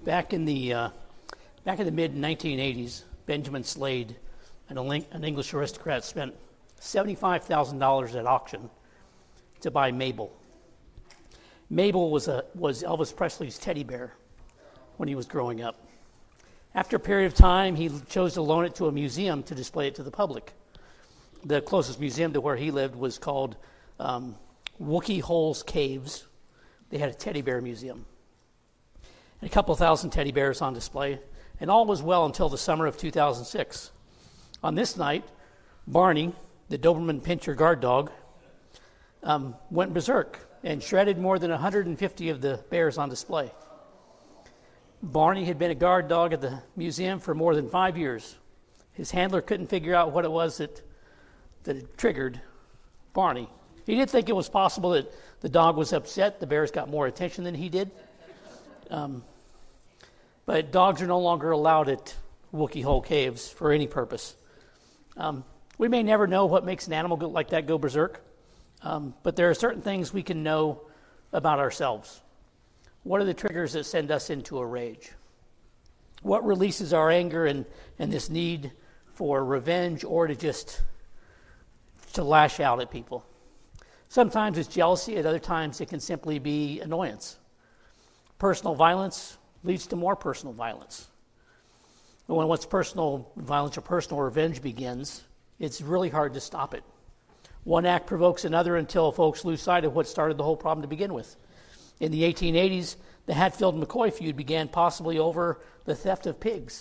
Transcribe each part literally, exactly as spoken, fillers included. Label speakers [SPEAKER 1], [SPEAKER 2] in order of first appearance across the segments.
[SPEAKER 1] Back in the uh, back in the mid nineteen eighties, Benjamin Slade, an, an English aristocrat, spent seventy-five thousand dollars at auction to buy Mabel. Mabel was a was Elvis Presley's teddy bear when he was growing up. After a period of time, he chose to loan it to a museum to display it to the public. The closest museum to where he lived was called um, Wookey Hole's Caves. They had a teddy bear museum. And a couple thousand teddy bears on display. And all was well until the summer of two thousand six. On this night, Barney, the Doberman Pinscher guard dog, um, went berserk and shredded more than one hundred fifty of the bears on display. Barney had been a guard dog at the museum for more than five years. His handler couldn't figure out what it was that, that had triggered Barney. He did think it was possible that the dog was upset. The bears got more attention than he did. Um, but dogs are no longer allowed at Wookey Hole Caves for any purpose. Um, we may never know what makes an animal go, like that go berserk, um, but there are certain things we can know about ourselves. What are the triggers that send us into a rage? What releases our anger and, and this need for revenge or to just to lash out at people? Sometimes it's jealousy. At other times it can simply be annoyance. Personal violence leads to more personal violence. But when once personal violence or personal revenge begins, it's really hard to stop it. One act provokes another until folks lose sight of what started the whole problem to begin with. In the eighteen eighties, the Hatfield-McCoy feud began possibly over the theft of pigs.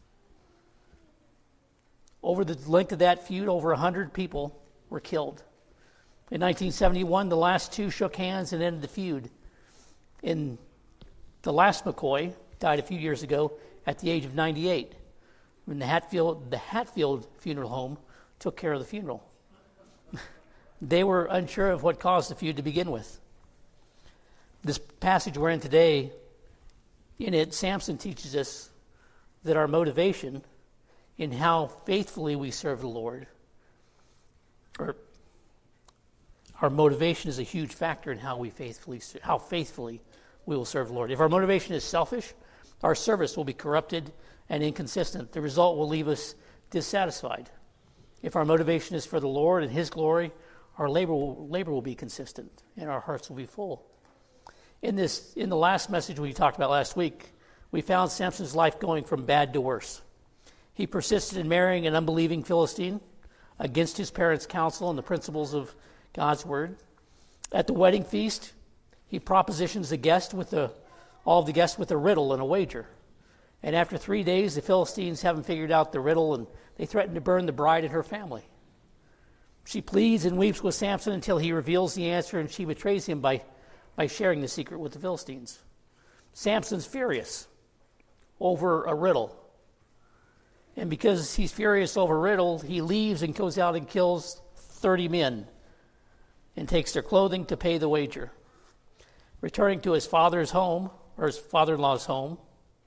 [SPEAKER 1] Over the length of that feud, over one hundred people were killed. In nineteen seventy-one, the last two shook hands and ended the feud. In the last McCoy died a few years ago at the age of ninety-eight, when the Hatfield, the Hatfield Funeral Home took care of the funeral. They were unsure of what caused the feud to begin with. This passage we're in today, in it, Samson teaches us that our motivation in how faithfully we serve the Lord, or our motivation is a huge factor in how we faithfully, how faithfully we will serve the Lord. If our motivation is selfish, our service will be corrupted and inconsistent. The result will leave us dissatisfied. If our motivation is for the Lord and His glory, our labor will, labor will be consistent and our hearts will be full. In this, in the last message we talked about last week, we found Samson's life going from bad to worse. He persisted in marrying an unbelieving Philistine against his parents' counsel and the principles of God's word. At the wedding feast, he propositions the guest with a, all of the guests with a riddle and a wager. And after three days, the Philistines haven't figured out the riddle, and they threaten to burn the bride and her family. She pleads and weeps with Samson until he reveals the answer, and she betrays him by, by sharing the secret with the Philistines. Samson's furious over a riddle. And because he's furious over a riddle, he leaves and goes out and kills thirty men and takes their clothing to pay the wager. Returning to his father's home, or his father-in-law's home,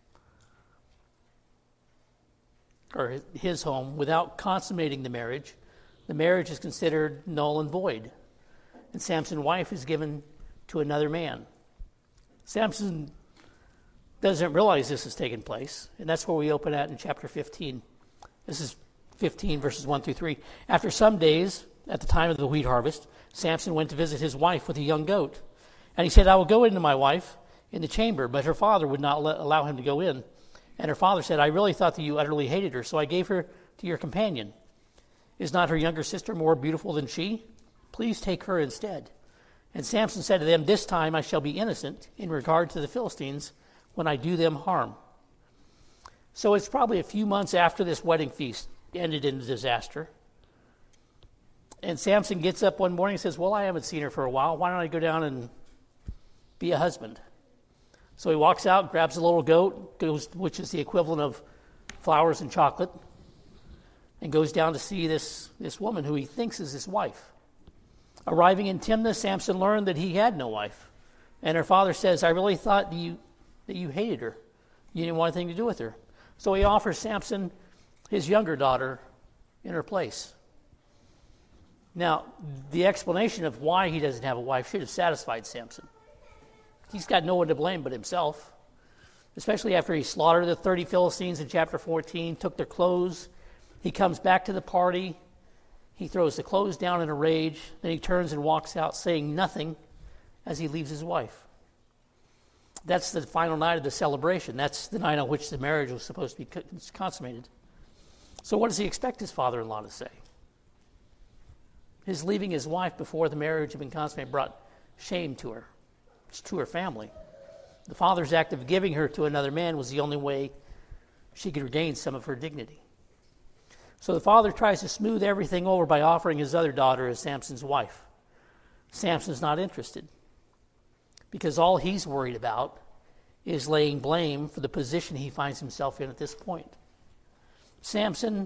[SPEAKER 1] or his home, without consummating the marriage, the marriage is considered null and void. And Samson's wife is given to another man. Samson doesn't realize this has taken place, and that's where we open at in chapter fifteen. This is fifteen, verses one through three. After some days, at the time of the wheat harvest, Samson went to visit his wife with a young goat. And he said, I will go into my wife in the chamber, but her father would not let, allow him to go in. And her father said, I really thought that you utterly hated her, so I gave her to your companion. Is not her younger sister more beautiful than she? Please take her instead. And Samson said to them, this time I shall be innocent in regard to the Philistines when I do them harm. So it's probably a few months after this wedding feast ended in disaster. And Samson gets up one morning and says, well, I haven't seen her for a while. Why don't I go down and be a husband? So he walks out, grabs a little goat, goes, which is the equivalent of flowers and chocolate, and goes down to see this, this woman who he thinks is his wife. Arriving in Timnah, Samson learned that he had no wife. And her father says, I really thought you, that you hated her. You didn't want anything to do with her. So he offers Samson his younger daughter in her place. Now, the explanation of why he doesn't have a wife should have satisfied Samson. He's got no one to blame but himself. especially after he slaughtered the thirty Philistines in chapter fourteen, took their clothes. He comes back to the party. He throws the clothes down in a rage. Then he turns and walks out saying nothing as he leaves his wife. That's the final night of the celebration. That's the night on which the marriage was supposed to be consummated. So what does he expect his father-in-law to say? His leaving his wife before the marriage had been consummated brought shame to her, to her family. The father's act of giving her to another man was the only way she could regain some of her dignity. So the father tries to smooth everything over by offering his other daughter as Samson's wife. Samson's not interested, because all he's worried about is laying blame for the position he finds himself in at this point. Samson,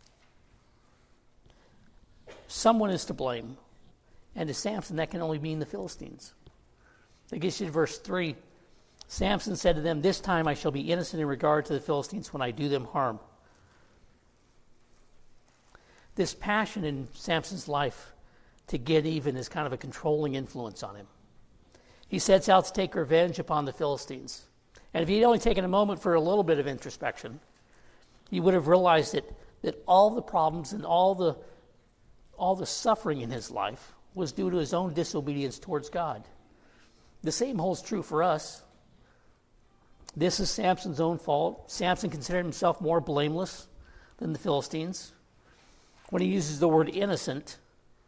[SPEAKER 1] someone is to blame, and to Samson that can only mean the Philistines. That gets you to verse three. Samson said to them, "This time I shall be innocent in regard to the Philistines when I do them harm." This passion in Samson's life to get even is kind of a controlling influence on him. He sets out to take revenge upon the Philistines. And if he'd only taken a moment for a little bit of introspection, he would have realized that, that all the problems and all the, all the suffering in his life was due to his own disobedience towards God. The same holds true for us. This is Samson's own fault. Samson considered himself more blameless than the Philistines. When he uses the word innocent,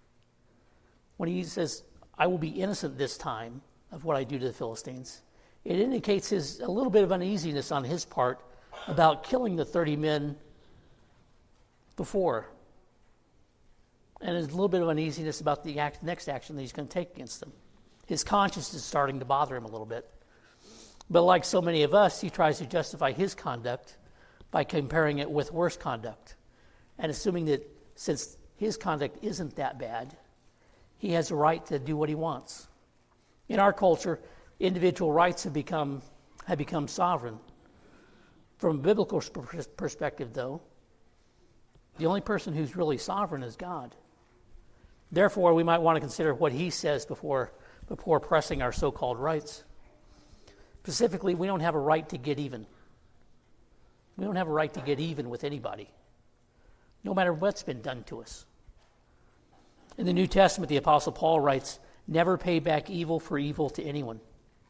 [SPEAKER 1] when he says, "I will be innocent this time of what I do to the Philistines," it indicates his a little bit of uneasiness on his part about killing the thirty men before. And a little bit of uneasiness about the act, next action that he's going to take against them. His conscience is starting to bother him a little bit. But like so many of us, he tries to justify his conduct by comparing it with worse conduct and assuming that since his conduct isn't that bad, he has a right to do what he wants. In our culture, individual rights have become have become sovereign. From a biblical perspective, though, the only person who's really sovereign is God. Therefore, we might want to consider what he says before, before pressing our so-called rights. Specifically, we don't have a right to get even. We don't have a right to get even with anybody, no matter what's been done to us. In the New Testament, the Apostle Paul writes, "Never pay back evil for evil to anyone."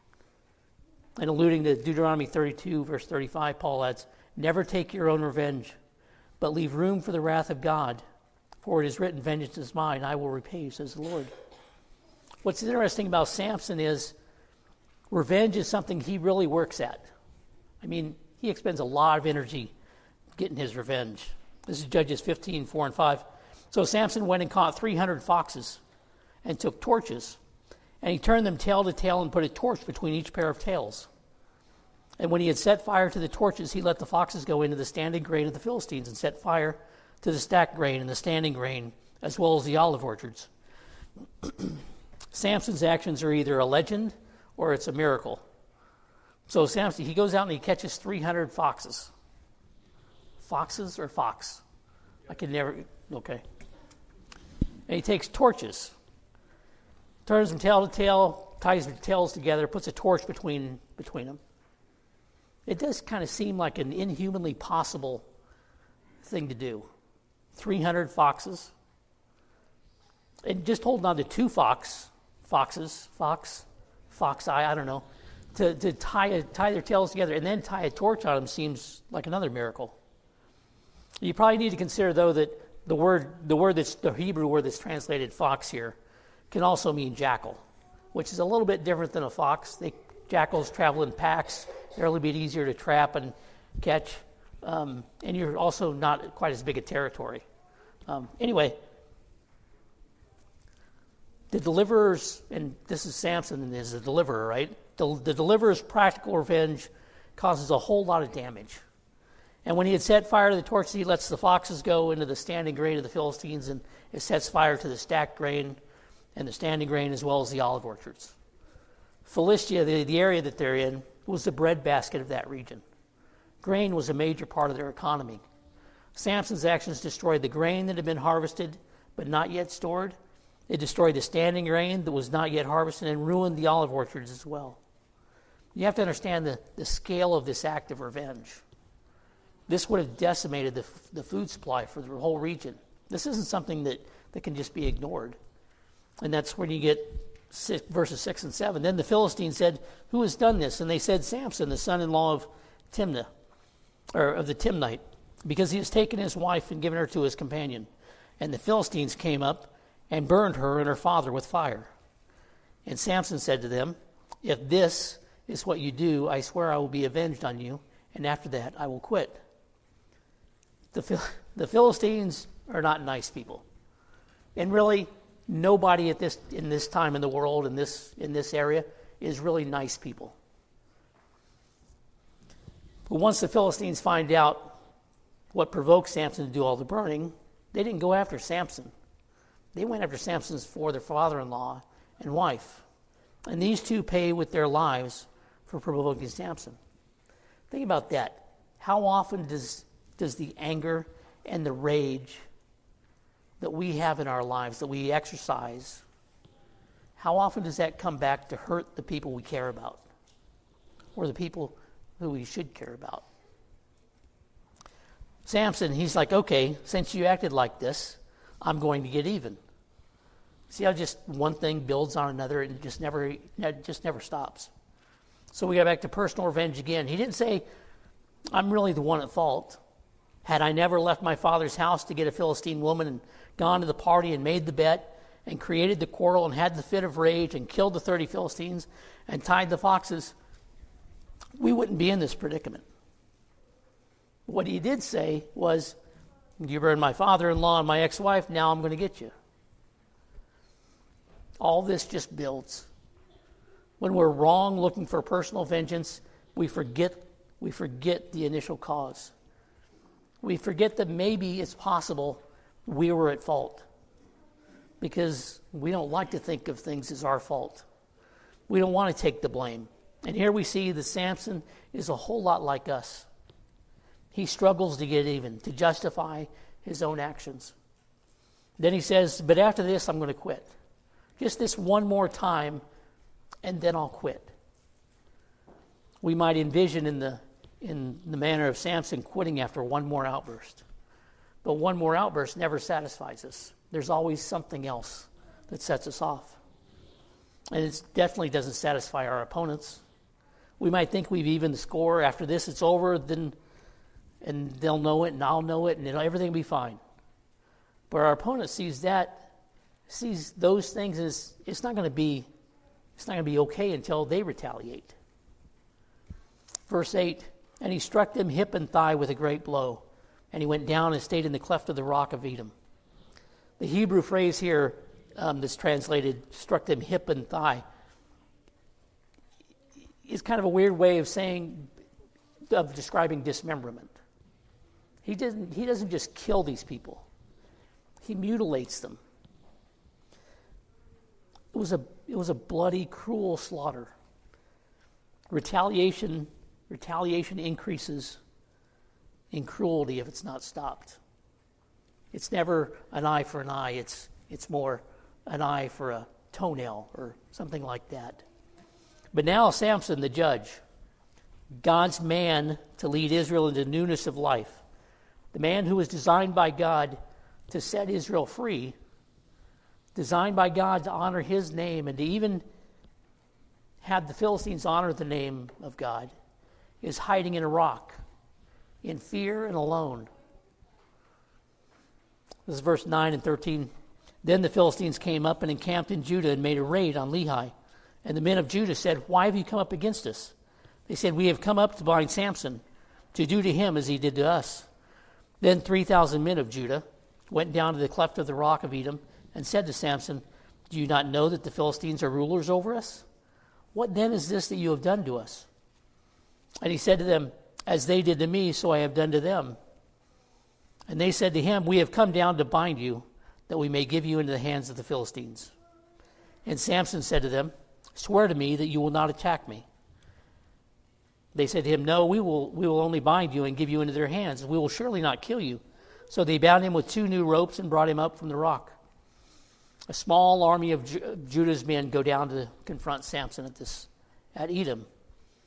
[SPEAKER 1] And alluding to Deuteronomy thirty-two, verse thirty-five, Paul adds, "Never take your own revenge, but leave room for the wrath of God. For it is written, 'Vengeance is mine, I will repay,' says the Lord." What's interesting about Samson is revenge is something he really works at. I mean, he expends a lot of energy getting his revenge. This is Judges fifteen, four and five. "So Samson went and caught three hundred foxes and took torches, and he turned them tail to tail and put a torch between each pair of tails. And when he had set fire to the torches, he let the foxes go into the standing grain of the Philistines and set fire to the stacked grain and the standing grain, as well as the olive orchards." Samson's actions are either a legend or it's a miracle. So Samson, he goes out and he catches three hundred foxes. Foxes or fox? I can never, okay. And he takes torches, turns them tail to tail, ties their tails together, puts a torch between between them. It does kind of seem like an inhumanly possible thing to do. three hundred foxes. And just holding on to two fox, foxes, fox, fox eye, I don't know, to, to tie, tie their tails together and then tie a torch on them seems like another miracle. You probably need to consider, though, that the word, the word that's the Hebrew word that's translated fox here can also mean jackal, which is a little bit different than a fox. They, jackals travel in packs. They're a little bit easier to trap and catch. Um, and you're also not quite as big a territory. Um, anyway, the deliverer's, and this is Samson is the deliverer, right? The, the deliverer's practical revenge causes a whole lot of damage. And when he had set fire to the torches, he lets the foxes go into the standing grain of the Philistines, and it sets fire to the stacked grain and the standing grain as well as the olive orchards. Philistia, the, the area that they're in, was the breadbasket of that region. Grain was a major part of their economy. Samson's actions destroyed the grain that had been harvested but not yet stored. It destroyed the standing grain that was not yet harvested and ruined the olive orchards as well. You have to understand the, the scale of this act of revenge. This would have decimated the, the food supply for the whole region. This isn't something that, that can just be ignored. And that's when you get six, verses six and seven. Then the Philistines said, "Who has done this?" And they said, "Samson, the son-in-law of Timnah, or of the Timnite, because he has taken his wife and given her to his companion." And the Philistines came up and burned her and her father with fire. And Samson said to them, "If this is what you do, I swear I will be avenged on you, and after that I will quit." The, the Philistines are not nice people. And really, nobody at this in this time in the world, in this in this area, is really nice people. But once the Philistines find out what provoked Samson to do all the burning, they didn't go after Samson. They went after Samson's for their father-in-law and wife. And these two pay with their lives for provoking Samson. Think about that. How often does, does the anger and the rage that we have in our lives, that we exercise, how often does that come back to hurt the people we care about or the people who we should care about? Samson, he's like, "Okay, since you acted like this, I'm going to get even." See how just one thing builds on another and just never, it just never stops. So we got back to personal revenge again. He didn't say, "I'm really the one at fault. Had I never left my father's house to get a Philistine woman and gone to the party and made the bet and created the quarrel and had the fit of rage and killed the thirty Philistines and tied the foxes, we wouldn't be in this predicament." What he did say was, "You burned my father-in-law and my ex-wife, now I'm going to get you." All this just builds. When we're wrong looking for personal vengeance, we forget we forget the initial cause. We forget that maybe it's possible we were at fault, because we don't like to think of things as our fault. We don't want to take the blame. And here we see that Samson is a whole lot like us. He struggles to get even, to justify his own actions. Then he says, "But after this, I'm going to quit. Just this one more time, and then I'll quit." We might envision in the in the manner of Samson quitting after one more outburst. But one more outburst never satisfies us. There's always something else that sets us off. And it definitely doesn't satisfy our opponents. We might think we've evened the score. After this, it's over, then and they'll know it, and I'll know it, and it'll, everything will be fine. But our opponent sees that, sees those things as it's not going to be, it's not going to be okay until they retaliate. Verse eight, "And he struck them hip and thigh with a great blow, and he went down and stayed in the cleft of the rock of Edom." The Hebrew phrase here um, that's translated, "struck them hip and thigh," is kind of a weird way of saying, of describing dismemberment. He doesn't, he doesn't just kill these people. He mutilates them. It was a, it was a bloody, cruel slaughter. Retaliation, retaliation increases in cruelty if it's not stopped. It's never an eye for an eye. It's, it's more an eye for a toenail or something like that. But now Samson, the judge, God's man to lead Israel into newness of life, the man who was designed by God to set Israel free, designed by God to honor his name and to even have the Philistines honor the name of God, is hiding in a rock in fear and alone. This is verse nine and thirteen. "Then the Philistines came up and encamped in Judah and made a raid on Lehi. And the men of Judah said, 'Why have you come up against us?' They said, 'We have come up to bind Samson, to do to him as he did to us.' Then three thousand men of Judah went down to the cleft of the rock of Edom and said to Samson, 'Do you not know that the Philistines are rulers over us? What then is this that you have done to us?' And he said to them, 'As they did to me, so I have done to them.' And they said to him, 'We have come down to bind you, that we may give you into the hands of the Philistines.' And Samson said to them, 'Swear to me that you will not attack me.' They said to him, 'No, we will we will only bind you and give you into their hands. We will surely not kill you.' So they bound him with two new ropes and brought him up from the rock. A small army of Ju- Judah's men go down to confront Samson at this at Edom.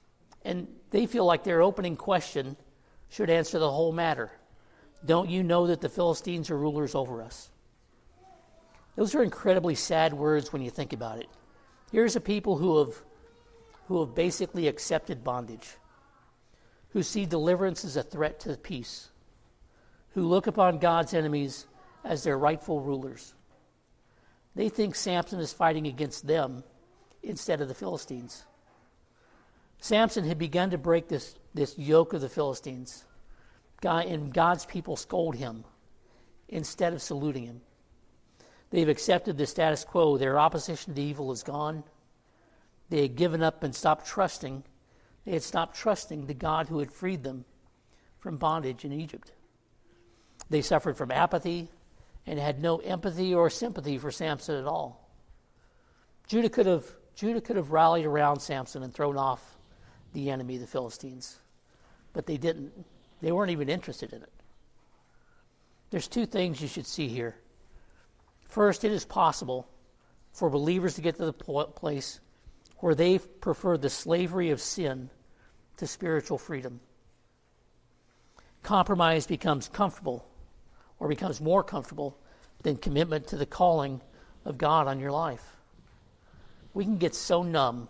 [SPEAKER 1] And they feel like their opening question should answer the whole matter. Don't you know that the Philistines are rulers over us? Those are incredibly sad words when you think about it. Here's a people who have, who have basically accepted bondage, who see deliverance as a threat to peace, who look upon God's enemies as their rightful rulers. They think Samson is fighting against them instead of the Philistines. Samson had begun to break this, this yoke of the Philistines, God, and God's people scold him instead of saluting him. They've accepted the status quo. Their opposition to evil is gone. They had given up and stopped trusting. They had stopped trusting the God who had freed them from bondage in Egypt. They suffered from apathy and had no empathy or sympathy for Samson at all. Judah could have, Judah could have rallied around Samson and thrown off the enemy, the Philistines, but they didn't. They weren't even interested in it. There's two things you should see here. First, it is possible for believers to get to the place where they prefer the slavery of sin to spiritual freedom. Compromise becomes comfortable or becomes more comfortable than commitment to the calling of God on your life. We can get so numb,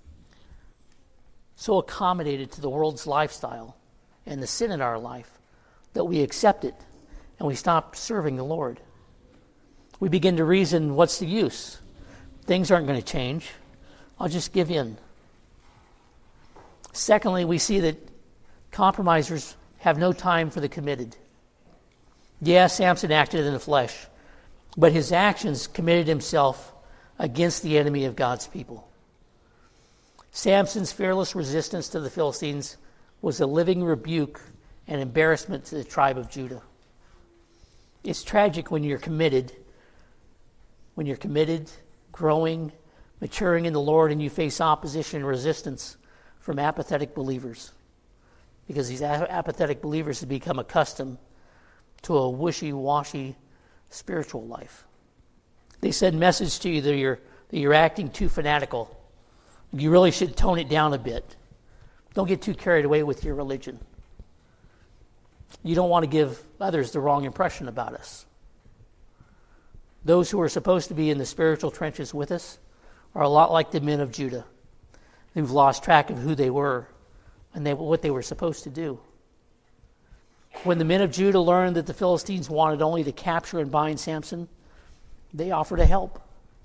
[SPEAKER 1] so accommodated to the world's lifestyle and the sin in our life that we accept it and we stop serving the Lord. We begin to reason, what's the use? Things aren't going to change. I'll just give in. Secondly, we see that compromisers have no time for the committed. Yes, Samson acted in the flesh, but his actions committed himself against the enemy of God's people. Samson's fearless resistance to the Philistines was a living rebuke and embarrassment to the tribe of Judah. It's tragic when you're committed, when you're committed, growing, maturing in the Lord, and you face opposition and resistance from apathetic believers, because these apathetic believers have become accustomed to a wishy-washy spiritual life. They send message to you that you're, that you're acting too fanatical. You really should tone it down a bit. Don't get too carried away with your religion. You don't want to give others the wrong impression about us. Those who are supposed to be in the spiritual trenches with us are a lot like the men of Judah, who've lost track of who they were and they, what they were supposed to do. When the men of Judah learned that the Philistines wanted only to capture and bind Samson, they offered to help.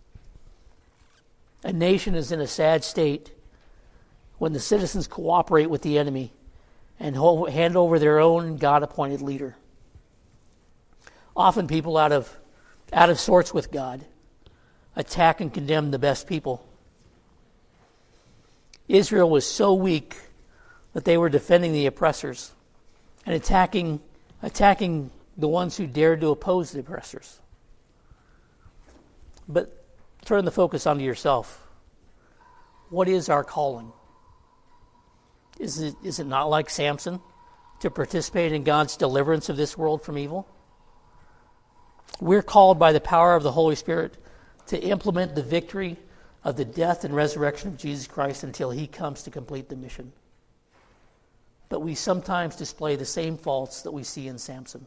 [SPEAKER 1] A nation is in a sad state when the citizens cooperate with the enemy and hand over their own God-appointed leader. Often people out of out of sorts with God attack and condemn the best people. Israel was so weak that they were defending the oppressors and attacking attacking the ones who dared to oppose the oppressors. But turn the focus onto yourself. What is our calling? Is it, is it not like Samson to participate in God's deliverance of this world from evil? We're called by the power of the Holy Spirit to implement the victory of the death and resurrection of Jesus Christ until he comes to complete the mission. But we sometimes display the same faults that we see in Samson.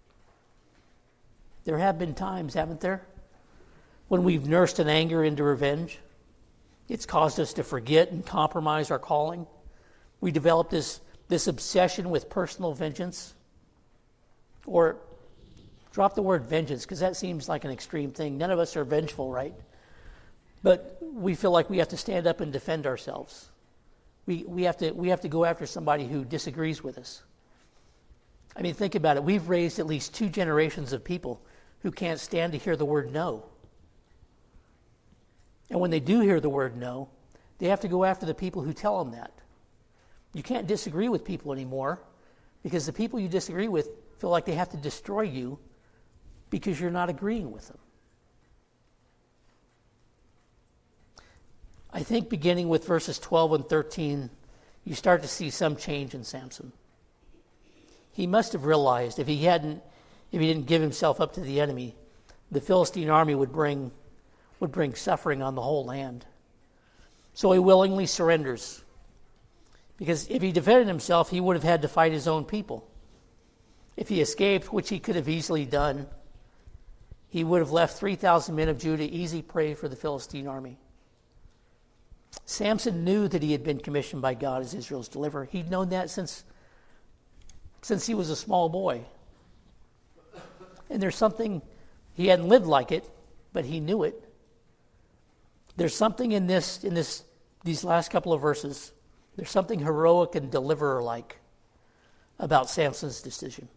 [SPEAKER 1] There have been times, haven't there, when we've nursed an anger into revenge. It's caused us to forget and compromise our calling. We develop this, this obsession with personal vengeance. Or drop the word vengeance, because that seems like an extreme thing. None of us are vengeful, right? But we feel like we have to stand up and defend ourselves. We we have to we have to go after somebody who disagrees with us. I mean, think about it. We've raised at least two generations of people who can't stand to hear the word no. And when they do hear the word no, they have to go after the people who tell them that. You can't disagree with people anymore because the people you disagree with feel like they have to destroy you because you're not agreeing with them. I think beginning with verses twelve and thirteen, you start to see some change in Samson. He must have realized if he hadn't, if he didn't give himself up to the enemy, the Philistine army would bring, would bring suffering on the whole land. So he willingly surrenders. Because if he defended himself, he would have had to fight his own people. If he escaped, which he could have easily done, he would have left three thousand men of Judah easy prey for the Philistine army. Samson knew that he had been commissioned by God as Israel's deliverer. He'd known that since, since he was a small boy. And there's something, he hadn't lived like it, but he knew it. There's something in this, in this, these last couple of verses, there's something heroic and deliverer-like about Samson's decision.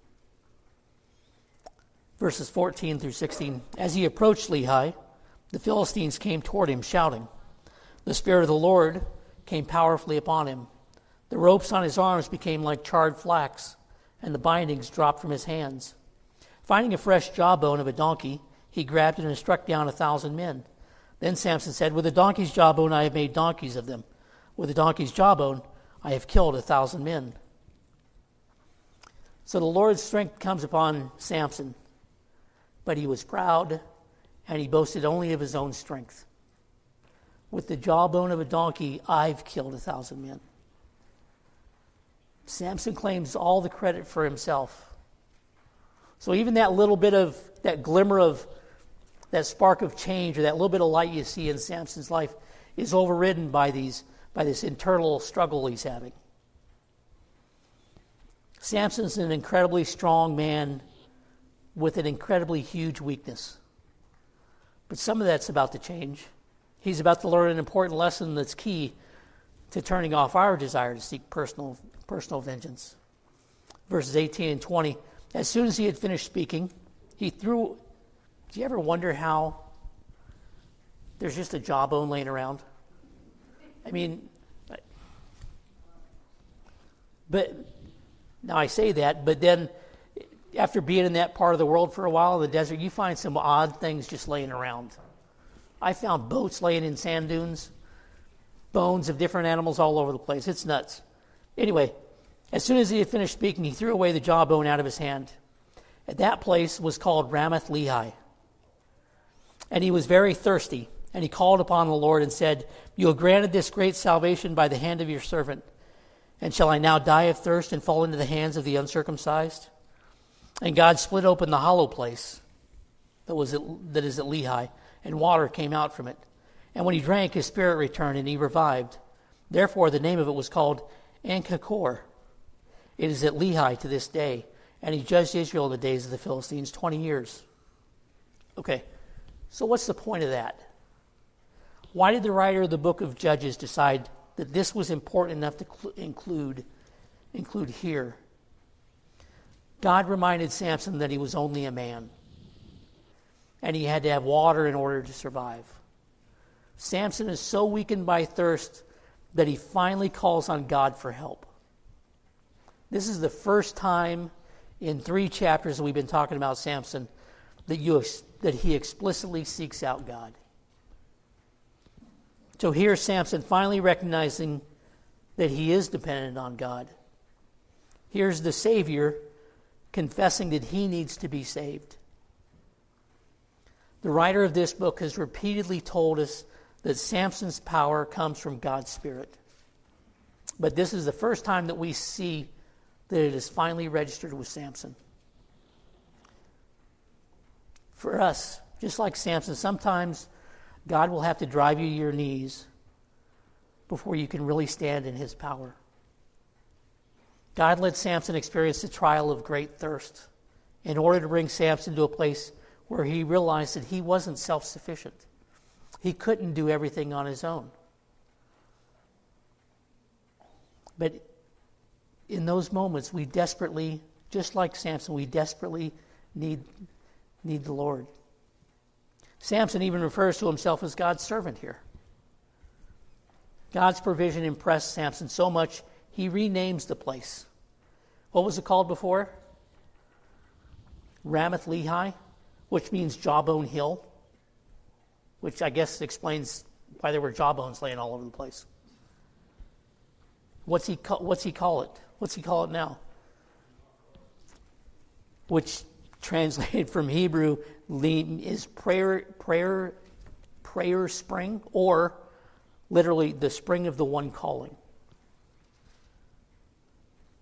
[SPEAKER 1] Verses fourteen through sixteen. As he approached Lehi, the Philistines came toward him, shouting. The Spirit of the Lord came powerfully upon him. The ropes on his arms became like charred flax, and the bindings dropped from his hands. Finding a fresh jawbone of a donkey, he grabbed it and struck down a thousand men. Then Samson said, with a donkey's jawbone I have made donkeys of them. With a donkey's jawbone I have killed a thousand men. So the Lord's strength comes upon Samson, but he was proud, and he boasted only of his own strength. With the jawbone of a donkey, I've killed a thousand men. Samson claims all the credit for himself. So even that little bit of, that glimmer of, that spark of change, or that little bit of light you see in Samson's life, is overridden by these, by this internal struggle he's having. Samson's an incredibly strong man with an incredibly huge weakness. But some of that's about to change. He's about to learn an important lesson that's key to turning off our desire to seek personal, personal vengeance. Verses eighteen and twenty. As soon as he had finished speaking, he threw... Do you ever wonder how there's just a jawbone laying around? I mean... But... Now I say that, but then after being in that part of the world for a while in the desert, you find some odd things just laying around. I found boats laying in sand dunes, bones of different animals all over the place. It's nuts. Anyway, as soon as he had finished speaking, he threw away the jawbone out of his hand. And that place was called Ramath Lehi. And he was very thirsty, and he called upon the Lord and said, you have granted this great salvation by the hand of your servant. And shall I now die of thirst and fall into the hands of the uncircumcised? And God split open the hollow place that was at, that is at Lehi, and water came out from it. And when he drank, his spirit returned, and he revived. Therefore, the name of it was called En-Hakkore. It is at Lehi to this day. And he judged Israel in the days of the Philistines twenty years. Okay, so what's the point of that? Why did the writer of the book of Judges decide that this was important enough to cl- include, include here? God reminded Samson that he was only a man, and he had to have water in order to survive. Samson is so weakened by thirst that he finally calls on God for help. This is the first time in three chapters that we've been talking about Samson that, you, that he explicitly seeks out God. So here's Samson finally recognizing that he is dependent on God. Here's the Savior confessing that he needs to be saved. The writer of this book has repeatedly told us that Samson's power comes from God's Spirit. But this is the first time that we see that it is finally registered with Samson. For us, just like Samson, sometimes God will have to drive you to your knees before you can really stand in his power. God let Samson experience the trial of great thirst in order to bring Samson to a place where he realized that he wasn't self-sufficient. He couldn't do everything on his own. But in those moments, we desperately, just like Samson, we desperately need, need the Lord. Samson even refers to himself as God's servant here. God's provision impressed Samson so much, he renames the place. What was it called before? Ramath Lehi, which means Jawbone Hill, which I guess explains why there were jawbones laying all over the place. What's he call, what's he call it? What's he call it now? Which translated from Hebrew is prayer, prayer, prayer spring, or literally the spring of the one calling.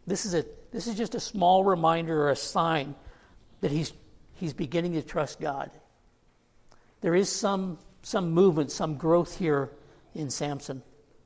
[SPEAKER 1] This is a this is just a small reminder or a sign that he's he's beginning to trust God. There is some some movement, some growth here in Samson.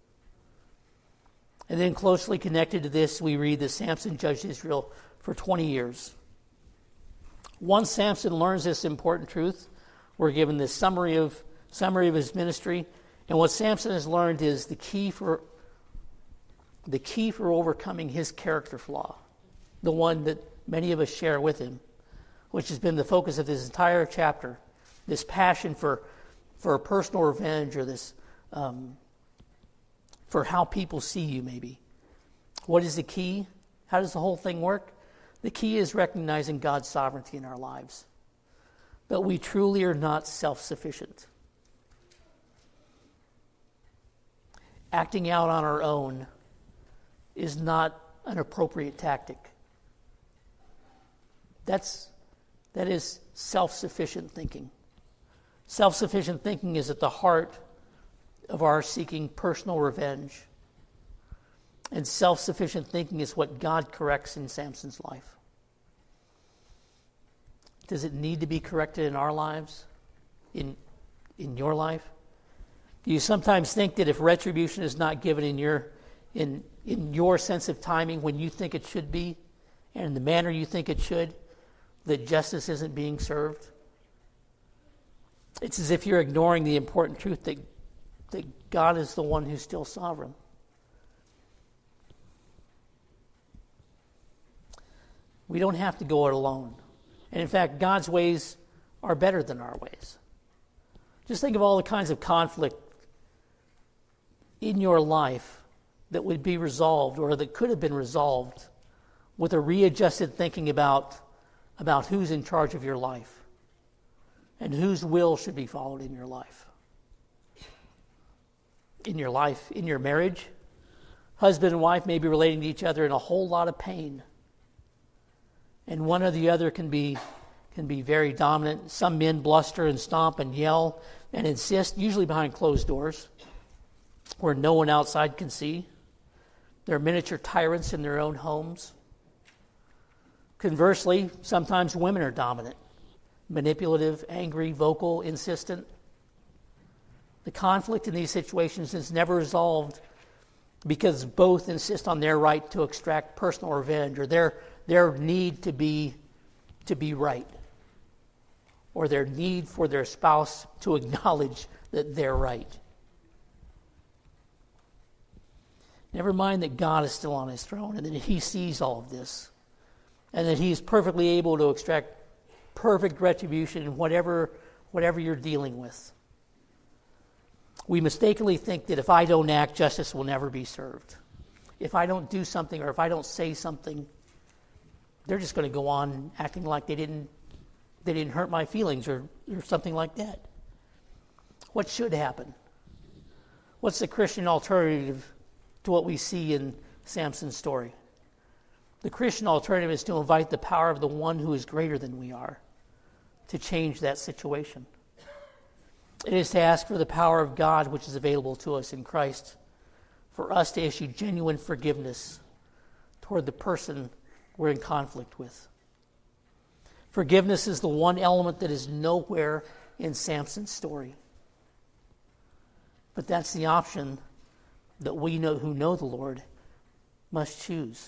[SPEAKER 1] And then closely connected to this, we read that Samson judged Israel for twenty years. Once Samson learns this important truth, we're given this summary of summary of his ministry. And what Samson has learned is the key for the key for overcoming his character flaw, the one that many of us share with him, which has been the focus of this entire chapter, this passion for for personal revenge, or this um, for how people see you, maybe. What is the key? How does the whole thing work? The key is recognizing God's sovereignty in our lives. But we truly are not self-sufficient. Acting out on our own is not an appropriate tactic. That's, that is self-sufficient thinking. Self-sufficient thinking is at the heart of our seeking personal revenge. And self-sufficient thinking is what God corrects in Samson's life. Does it need to be corrected in our lives? In, in your life? Do you sometimes think that if retribution is not given in your in in your sense of timing when you think it should be, and in the manner you think it should, that justice isn't being served? It's as if you're ignoring the important truth that, that God is the one who's still sovereign. We don't have to go it alone. And in fact, God's ways are better than our ways. Just think of all the kinds of conflict in your life that would be resolved, or that could have been resolved, with a readjusted thinking about, about who's in charge of your life and whose will should be followed in your life. In your life, in your marriage, husband and wife may be relating to each other in a whole lot of pain. And one or the other can be can be very dominant. Some men bluster and stomp and yell and insist, usually behind closed doors, where no one outside can see. They're miniature tyrants in their own homes. Conversely, sometimes women are dominant, manipulative, angry, vocal, insistent. The conflict in these situations is never resolved because both insist on their right to extract personal revenge, or their their need to be to be right, or their need for their spouse to acknowledge that they're right. Never mind that God is still on his throne and that he sees all of this, and that he's perfectly able to extract perfect retribution in whatever, whatever you're dealing with. We mistakenly think that if I don't act, justice will never be served. If I don't do something, or if I don't say something, they're just going to go on acting like they didn't they didn't hurt my feelings, or, or something like that. What should happen? What's the Christian alternative to what we see in Samson's story? The Christian alternative is to invite the power of the one who is greater than we are to change that situation. It is to ask for the power of God, which is available to us in Christ, for us to issue genuine forgiveness toward the person we're in conflict with. Forgiveness is the one element that is nowhere in Samson's story. But that's the option that we know who know the Lord must choose.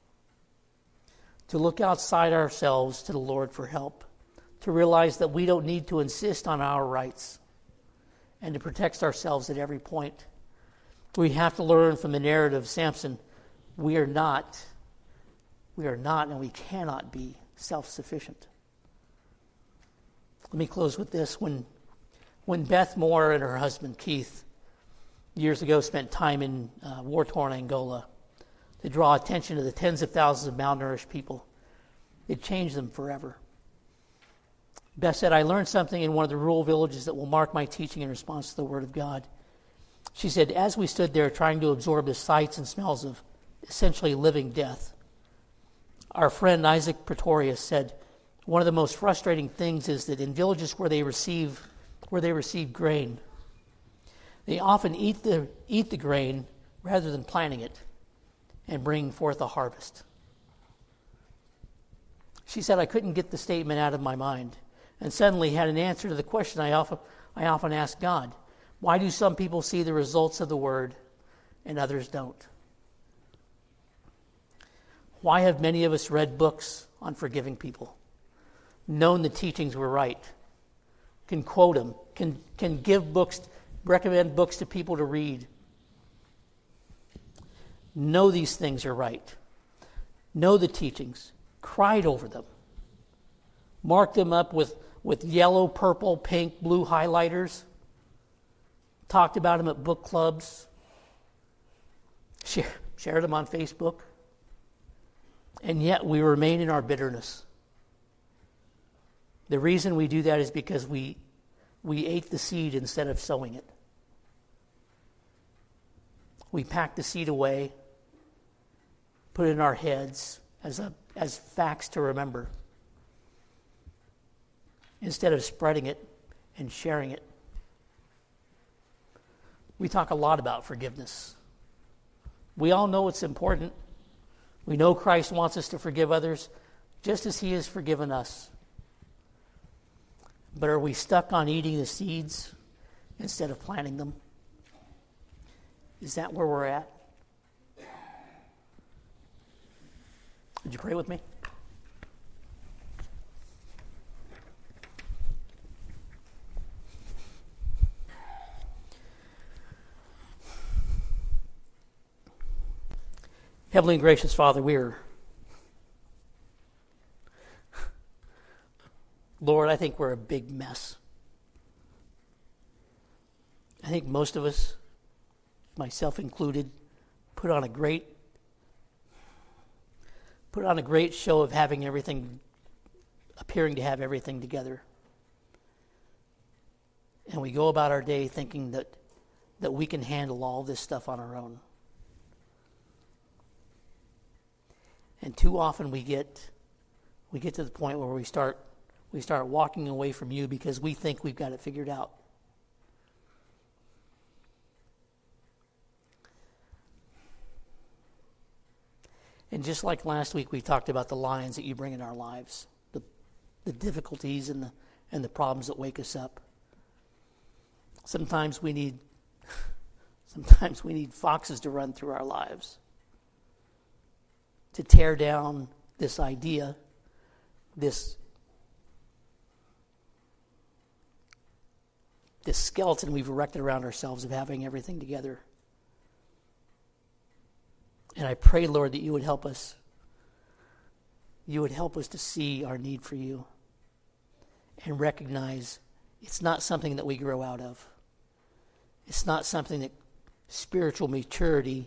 [SPEAKER 1] To look outside ourselves to the Lord for help, to realize that we don't need to insist on our rights, and to protect ourselves at every point. We have to learn from the narrative of Samson, we are not, we are not and we cannot be self-sufficient. Let me close with this. When, when Beth Moore and her husband Keith years ago spent time in uh, war-torn Angola to draw attention to the tens of thousands of malnourished people, it changed them forever. Beth said, I learned something in one of the rural villages that will mark my teaching in response to the Word of God. She said, as we stood there trying to absorb the sights and smells of essentially living death, our friend Isaac Pretorius said, one of the most frustrating things is that in villages where they receive where they receive grain, they often eat the eat the grain rather than planting it and bringing forth a harvest. She said, I couldn't get the statement out of my mind, and suddenly had an answer to the question I often, I often ask God. Why do some people see the results of the word and others don't? Why have many of us read books on forgiving people, known the teachings were right, can quote them, can, can give books, recommend books to people to read, know these things are right, know the teachings, cried over them, marked them up with, with yellow, purple, pink, blue highlighters, talked about them at book clubs, share, shared them on Facebook, and yet we remain in our bitterness. The reason we do that is because we we ate the seed instead of sowing it. We packed the seed away, put it in our heads as a as facts to remember, instead of spreading it and sharing it. We talk a lot about forgiveness. We all know it's important. We know Christ wants us to forgive others just as he has forgiven us. But are we stuck on eating the seeds instead of planting them? Is that where we're at? Would you pray with me? Heavenly and gracious Father, we are, Lord, I think we're a big mess. I think most of us, myself included, put on a great, put on a great show of having everything, appearing to have everything together. And we go about our day thinking that, that we can handle all this stuff on our own. And too often we get we get to the point where we start we start walking away from you because we think we've got it figured out. And just like last week, we talked about the lions that you bring in our lives, the the difficulties and the and the problems that wake us up. Sometimes we need sometimes we need foxes to run through our lives, to tear down this idea, this, this skeleton we've erected around ourselves of having everything together. And I pray, Lord, that you would help us. You would help us to see our need for you and recognize it's not something that we grow out of. It's not something that spiritual maturity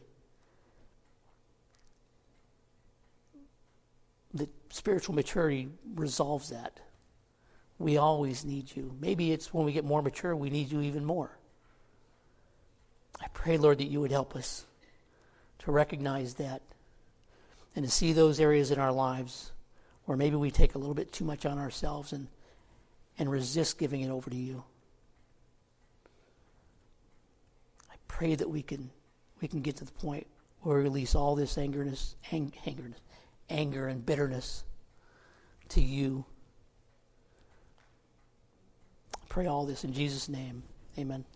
[SPEAKER 1] that spiritual maturity resolves that. We always need you. Maybe it's when we get more mature, we need you even more. I pray, Lord, that you would help us to recognize that and to see those areas in our lives where maybe we take a little bit too much on ourselves and, and resist giving it over to you. I pray that we can we can get to the point where we release all this angerness, ang- angerness, anger and bitterness to you. I pray all this in Jesus' name. Amen.